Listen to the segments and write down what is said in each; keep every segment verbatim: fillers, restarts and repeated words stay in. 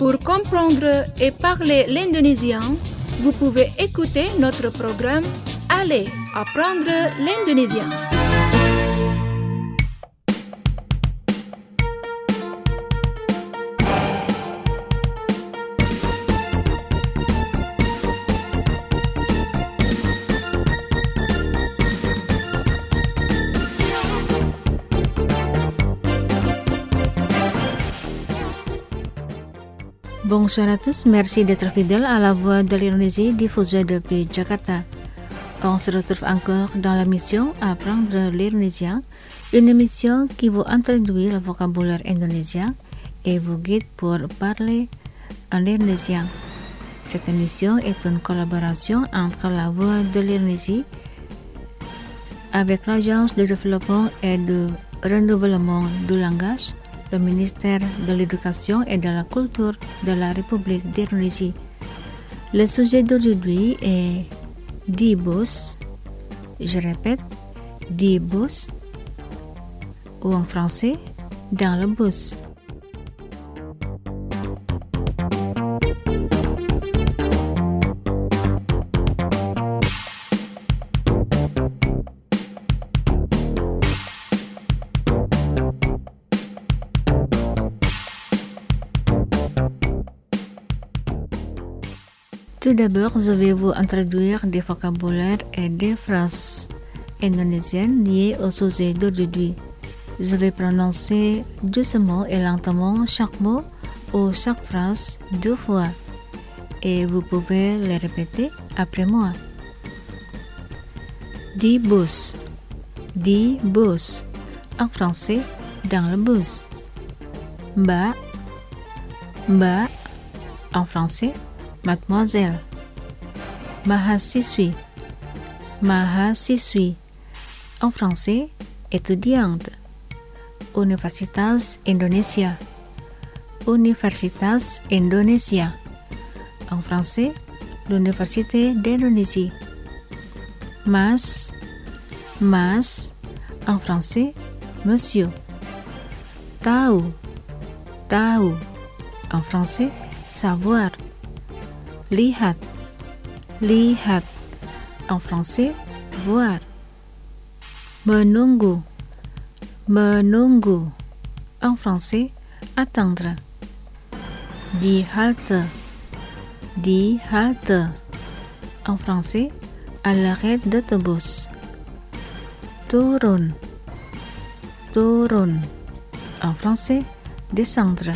Pour comprendre et parler l'indonésien, vous pouvez écouter notre programme Allez apprendre l'indonésien. Bonjour à tous, merci d'être fidèles à la voix de l'Indonésie diffusée depuis Jakarta. On se retrouve encore dans la mission Apprendre l'indonésien, une émission qui vous introduit le vocabulaire indonésien et vous guide pour parler en indonésien. Cette émission est une collaboration entre la voix de l'Indonésie avec l'Agence de développement et de renouvellement du langage, le ministère de l'Éducation et de la Culture de la République d'Indonésie. Le sujet d'aujourd'hui est di bus. Je répète, di bus, ou en français, dans le bus. Tout d'abord, je vais vous introduire des vocabulaires et des phrases indonésiennes liées au sujet d'aujourd'hui. Je vais prononcer doucement et lentement chaque mot ou chaque phrase deux fois et vous pouvez les répéter après moi. Di bus, di bus, en français, dans le bus. Mbak, mbak, en français, mademoiselle. Mahasiswi, mahasiswi, en français, étudiante. Universitas Indonesia, Universitas Indonesia, en français, l'Université d'Indonésie. Mas, mas, en français, monsieur. Tahu, tahu, en français, savoir. Lihat, lihat, en français, voir. Menunggu, menunggu, en français, attendre. Di halte, di halte, en français, à l'arrêt d'autobus. Turun, turun, en français, descendre.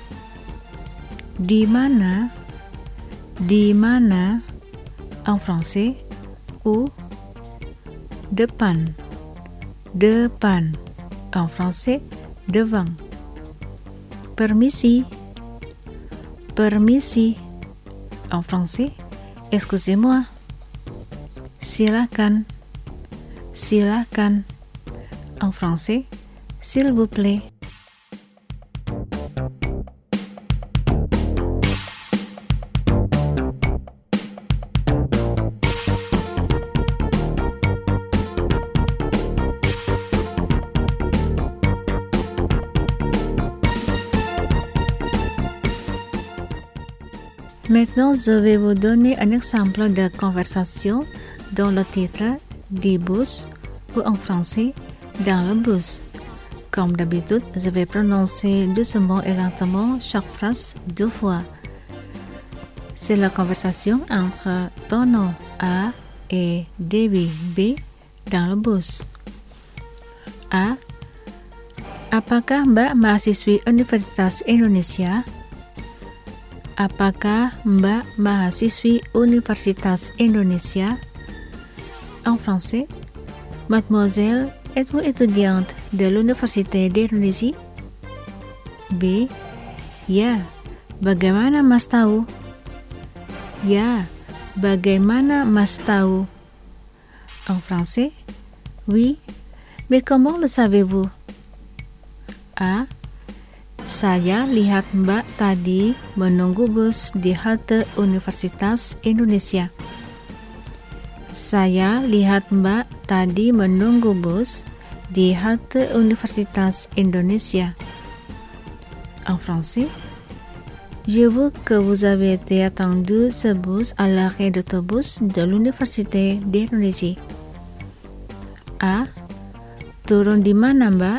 Di mana, di mana, en français, où, depan, depan, en français, devant. Permisi, permisi, en français, excusez-moi. Silakan, silakan, en français, s'il vous plaît. Maintenant, je vais vous donner un exemple de conversation dont le titre di bus ou en français dans le bus. Comme d'habitude, je vais prononcer doucement et lentement chaque phrase deux fois. C'est la conversation entre Tono A et Dewi B dans le bus. A. Apakah Mbak mahasiswi Universitas Indonesia? Apakah Mbak mahasiswi Universitas Indonesia? En français, Mademoiselle, êtes-vous étudiante de l'Université d'Indonésie? B. Ya, bagaimana Mas tahu? Ya, bagaimana Mas tahu? En français, oui, mais comment le savez-vous? A. Saya lihat Mbak tadi menunggu bus di halte Universitas Indonesia. Saya lihat Mbak tadi menunggu bus di halte Universitas Indonesia. En français, Je vois que vous avez été attendu ce bus à l'arrêt d'autobus de l'Université d'Indonésie. A. Turun di mana, Mbak?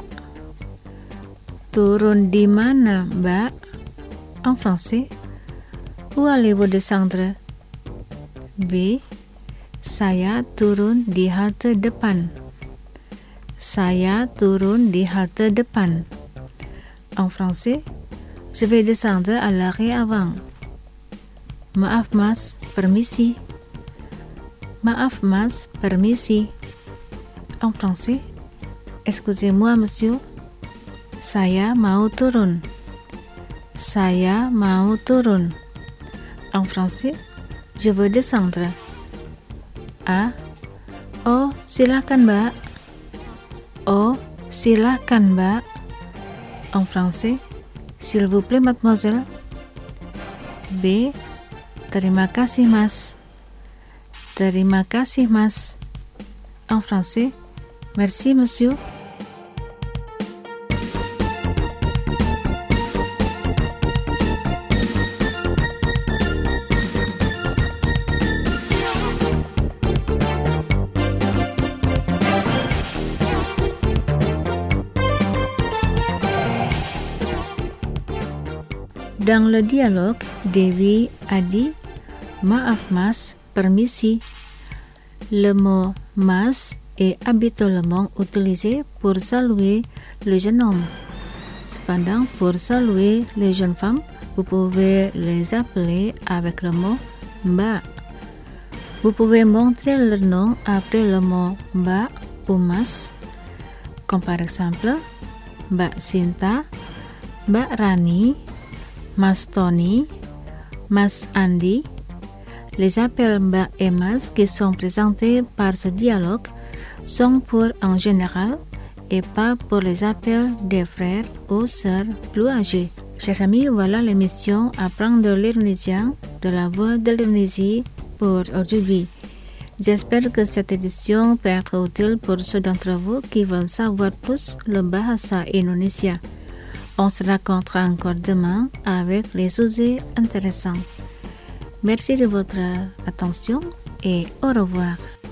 Turun di mana, Mbak? En français, où allez-vous descendre? B. Saya turun di halte depan. Saya turun di halte depan. En français, je vais descendre à l'arrêt avant. Maaf mas, permisi. Maaf mas, permisi. En français, excusez-moi monsieur, saya mau turun. Saya mau turun. En français, je veux descendre. A. Oh, silakan Mbak. Oh, silakan Mbak. En français, s'il vous plaît mademoiselle. B. Terima kasih mas. Terima kasih mas. En français, merci monsieur. Dans le dialogue, Devi a dit « Maaf mas, permisi ». Le mot « mas » est habituellement utilisé pour saluer le jeune homme. Cependant, pour saluer les jeunes femmes, vous pouvez les appeler avec le mot « Mbak ». Vous pouvez montrer leur nom après le mot « Mbak » ou « mas », comme par exemple « Mbak Sinta »,« Mbak Rani », Mas Tony, Mas Andy. Les appels Mbak et Mas qui sont présentés par ce dialogue sont pour en général et pas pour les appels des frères ou sœurs plus âgés. Chers amis, voilà l'émission Apprendre l'indonésien de la voix de l'Indonésie pour aujourd'hui. J'espère que cette édition peut être utile pour ceux d'entre vous qui veulent savoir plus le bahasa Indonesia. On se rencontre encore demain avec les sujets intéressants. Merci de votre attention et au revoir.